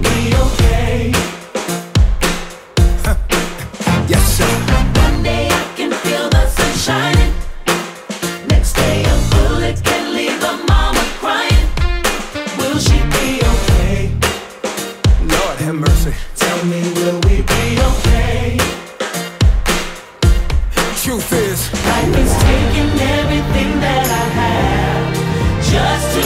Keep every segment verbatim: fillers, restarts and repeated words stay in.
be okay. Yes, sir. One day I can feel the sun shining. Next day a bullet can leave a mama crying. Will she be okay? Lord have mercy. Tell me, will we be okay? Truth is, Life is taking everything that I have just to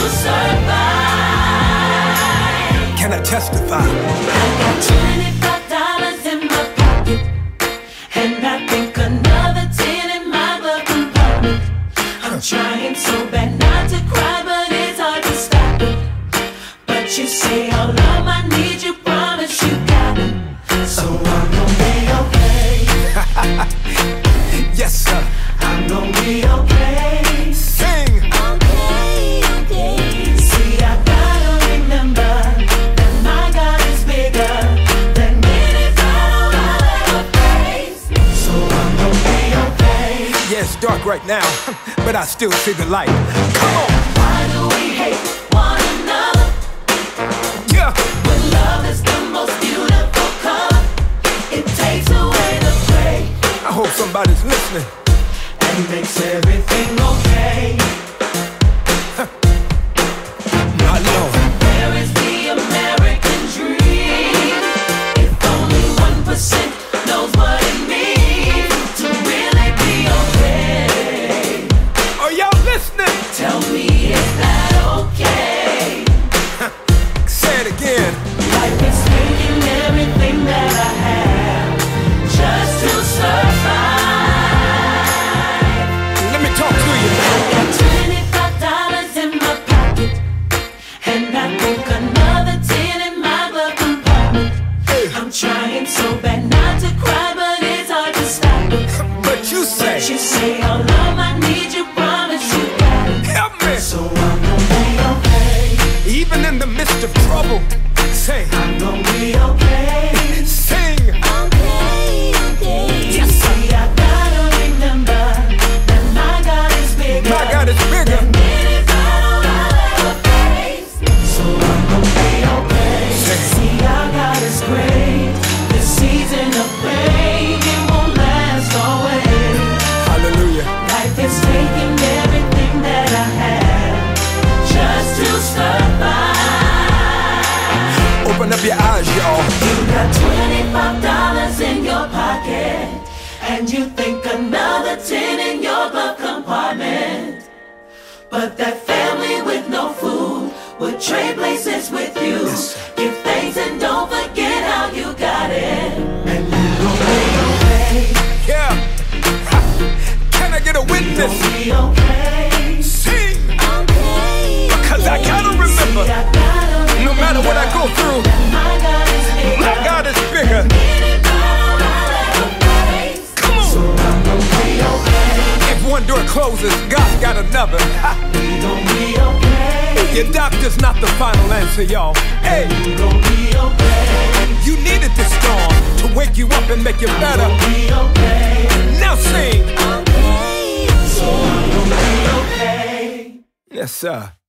survive. can I testify? I got twenty-five dollars in my pocket, and I think another ten in my glove compartment. I'm trying so bad not to cry, but it's hard to stop it. But you say, oh love, I need you, promise you got it. So I'm gonna be okay. Yes, sir. I'm gonna be okay. Sing. Okay, okay. See, I gotta remember that my God is bigger than any battle I'll ever face. So I'm gonna be okay. Yeah, it's dark right now, but I still see the light. Come on. Why do we hate one another Yeah. when love is the most beautiful color? It takes away the gray I hope somebody's listening. and makes everything okay. My Lord. Where is the American dream? If only one percent knows what it means to really be okay. Are y'all listening? Tell me, is that okay? Say it again. Life is taking everything that I have just to survive. Let me talk to you. I got twenty-five dollars in my pocket, and I think another ten in my glove compartment. I'm trying so bad not to cry, but it's hard to stop it. But you say, You say, oh love, I need you, promise you got it. help me. So I'm gonna be okay. Even in the midst of trouble, say, I'm gonna be okay. sing. Okay, okay. Yes, sir. See, I gotta remember that my God is bigger. My God is bigger. than any battle I'll ever face. So I'm gonna be okay. Say. See, our God is great. This season of pain, it won't last always. Hallelujah. Life is taking everything that I have just to survive. Open up your eyes, y'all. You got twenty-five dollars in your pocket, and you think another ten in your glove compartment. But that family with no food would trade places with you. Yes. Give thanks and don't forget how you got it. And you gon' be okay. Yeah. Ha. Can I get a Gon' witness? be okay. Sing. Okay. Because I gotta remember, See, I gotta no matter what I go through, that my God is bigger. my God is bigger. Any battle I'll ever face. Come So on. I'm gonna be okay. If one door closes, God's got another. Ha. We gon' be okay. Your doctor's not the final answer, y'all. Hey, We gon' be okay. you needed this storm to wake you up and make you better. Be okay. Now sing. Okay. So I'm gonna be okay. Yes, sir.